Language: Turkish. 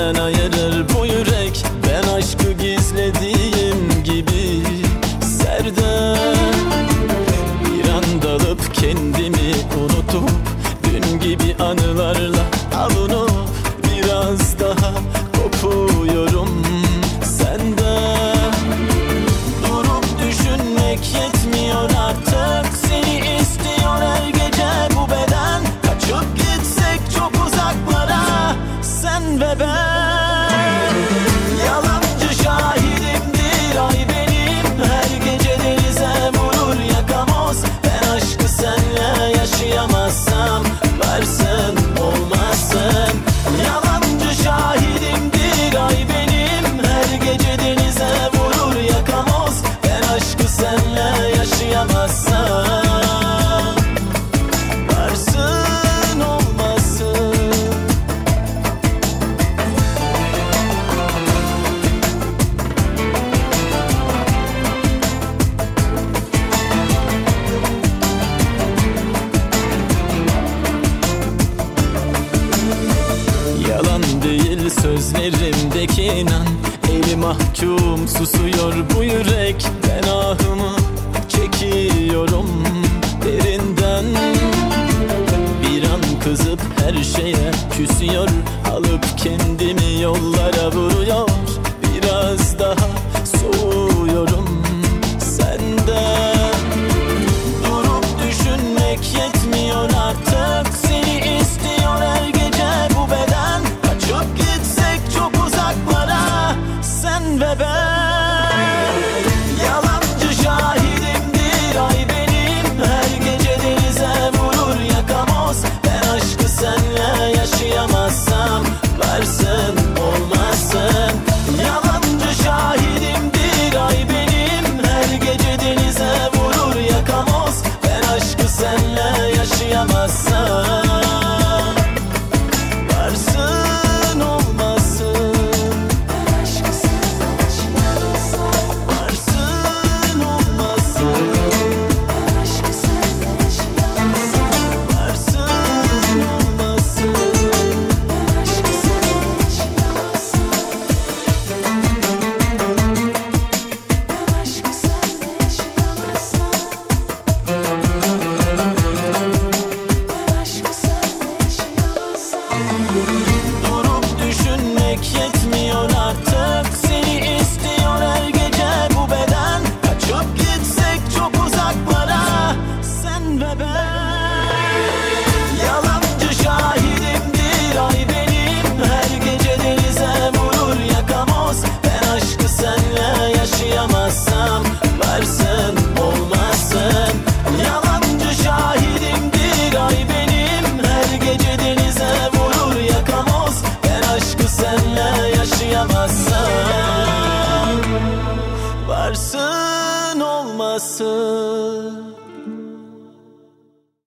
benden ayırır bu yürek. Ben aşkı gizlediğim gibi serde, bir an dalıp kendimi unutup dün gibi anılarla avunup biraz daha kopuyorum senden. Durup düşünmek yetmiyor artık, seni istiyor her gece bu beden. Kaçıp gitsek çok uzaklara sen ve ben. Yalancı şahidimdir ay benim, her gece denize vurur yakamoz. Ben aşkı senle yaşayamazsam varsın olmazsın. Yalancı şahidimdir ay benim, her gece denize vurur yakamoz. Ben aşkı senle yaşayamazsam varsın olmazsın. Yalan değil sözlerimdeki inan, eli mahkum susuyor bu yürek. Ben ahımı çekiyorum derinden, bir an kızıp her şeye küsüyor, alıp kendimi yollara vuruyor. Biraz daha soğuyorum senden. Durup düşünmek yetmiyor artık, seni istiyor her gece bu beden. Kaçıp gitsek çok uzaklara sen ve ben. Yalancı şahidimdir ay benim, her gece denize vurur yakamoz. Ben aşkı senle yaşayamazsam varsın olmazsın. Yalancı şahidimdir ay benim, her gece denize vurur yakamoz. Ben aşkı senle yaşayamazsam varsın olmazsın. Ben aşkı senle yaşayamazsam varsın olmazsın. Ben aşkı senle yaşayamazsam varsın olmazsın. Ben aşkı senle yaşayamazsam. Ben aşkı senle yaşayamazsam. Ben aşkı senle yaşayamazsam. Durup düşünmek yetmiyor artık, seni istiyor her gece bu beden. Kaçıp gitsek çok uzaklara sen ve ben. Yalancı şahidimdir ay benim, her gece denize vurur yakamoz. Ben aşkı senle yaşayamazsam varsın olmazsın. Yalancı şahidimdir ay benim, her gece denize vurur yakamoz. Ben aşkı senle yaşayamazsam varsın olmazsın.